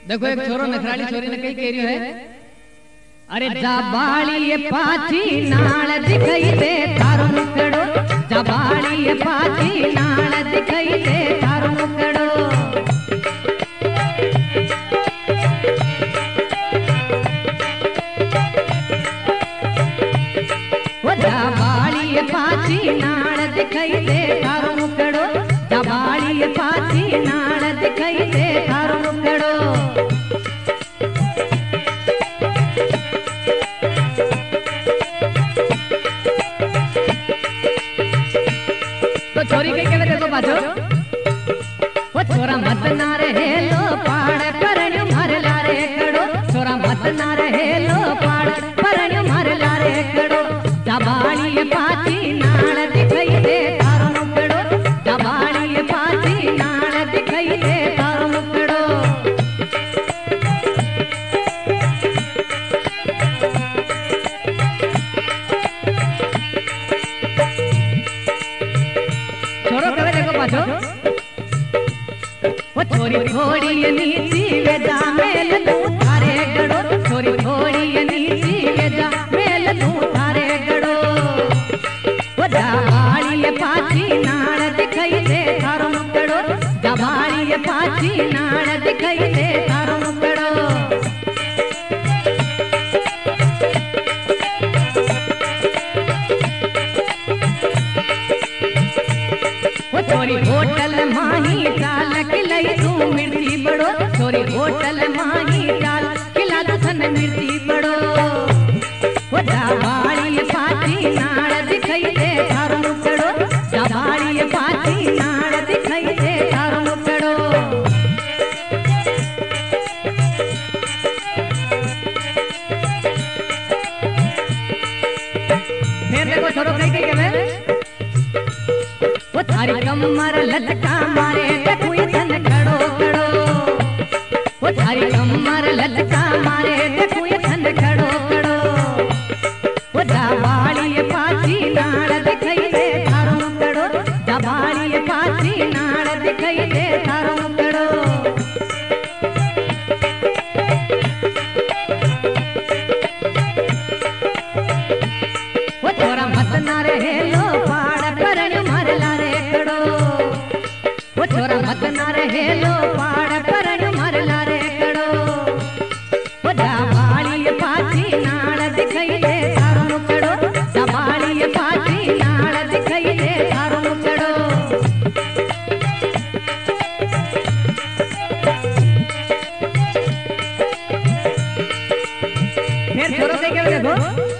देखो एक छोरो नखराली छोरी ने कई कह रही है, अरे जाबाड़ी पाची नाल दिखाई दे थारो मुकड़ो, जाबाड़ी पाची नाल दिखाई दे थारो मुकड़ो। वो जाबाड़ी पाची नाल दिखाई दे थारो मुकड़ो, जाबाड़ी पाची नाल दिखाई दे थारो मुकड़ो। छोरी के कहवे देखो बाजो, वो छोरा मत ना रहे लो पाड़ परण्यो मारे लारे खड़ो, छोरा मत ना रहे लो पाड़ परण्यो मारे लारे खड़ो। जाबाड़ी पाची नाल दिखाई दे थारो मुकड़ो, जाबाड़ी पाची नाल दिखाई दे थारो मुकड़ो। छोरो कहवे देखो पाछो, वो छोरी थोड़ी नीची वेजा मेल तू थारे गड़ो, छोरी थोड़ी नीची वेजा मेल तू थारे गड़ो। वो जाबाड़ी पाची नाल दिखाई दे थारो मुकड़ो, जाबाड़ी पाची नाल दिखाई दे थारो मुकड़ो। छोरी होटल माही चाल खिलाई तू मिर्ची बड़ो, छोरी होटल माही चाल खिला तू थन मिर्ची बड़ो। वो जाबाड़ी पाची नाल दिखाई दे थारो मुकड़ो, जाबाड़ी पाची नाल दिखाई दे थारो मुकड़ो। फिर देखो छोरो कई कई कहवे, वो थारी कमर लटका मारे देखुई थन खड़ो खड़ो, वो थारी कमर लटका मारे देखुई थन खड़ो खड़ो। वो जाबाड़ी पाची नाल दिखाई दे थारो मुकड़ो, जाबाड़ी पाची नाल दिखाई दे थारो मुकड़ो। वो छोरा मत ना रहे लो पाड़ परण्यो मारे लारे खड़ो, वो छोरा मत ना रहे लो पाड़ परण्यो मारे लारे खड़ो। वो जाबाड़ी पाची नाल दिखाई दे थारो मुकड़ो, जाबाड़ी पाची नाल दिखाई दे थारो मुकड़ो। फिर छोरो से क्या देखो,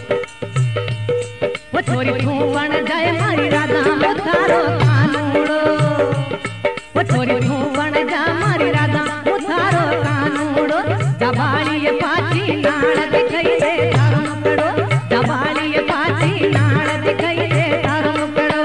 वो छोरी तू बन जाए मारी राधा वो थारो कानूड़ो, वो छोरी तू बन जा मारी राधा वो थारो कानूड़ो। जाबाड़ी पाची नाल दिखाई दे थारो मुकड़ो, जाबाड़ी पाची नाल दिखाई दे थारो मुकड़ो।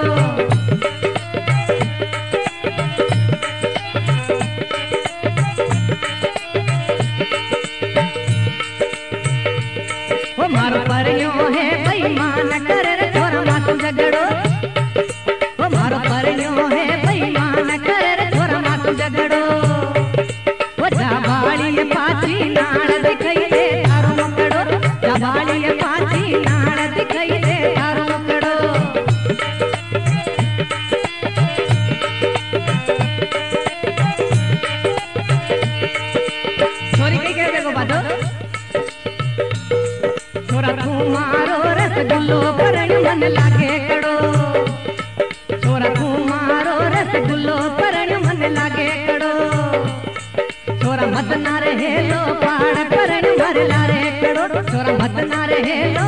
वो मारो परयो है बेईमान कर छोरा मातू झगड़ो, वो मारो परयो है बेईमान कर छोरा मातू झगड़ो। वो जाबाड़ी पाची नाल दिखाई दे थारो मुकड़ो, जाबाड़ी पाची नाल दिखाई दे थारो मुकड़ो। छोरी कई कह देखो बातो, छोरा तू मारो रसगुल्लो परण्यो मन लागे कड़ो, छोरा तू मारो रसगुल्लो परण्यो मन लागे कड़ो। छोरा मत ना रहे लो पाड़ परण्यो मारे लारे कड़ो, छोरा मत ना रहे लो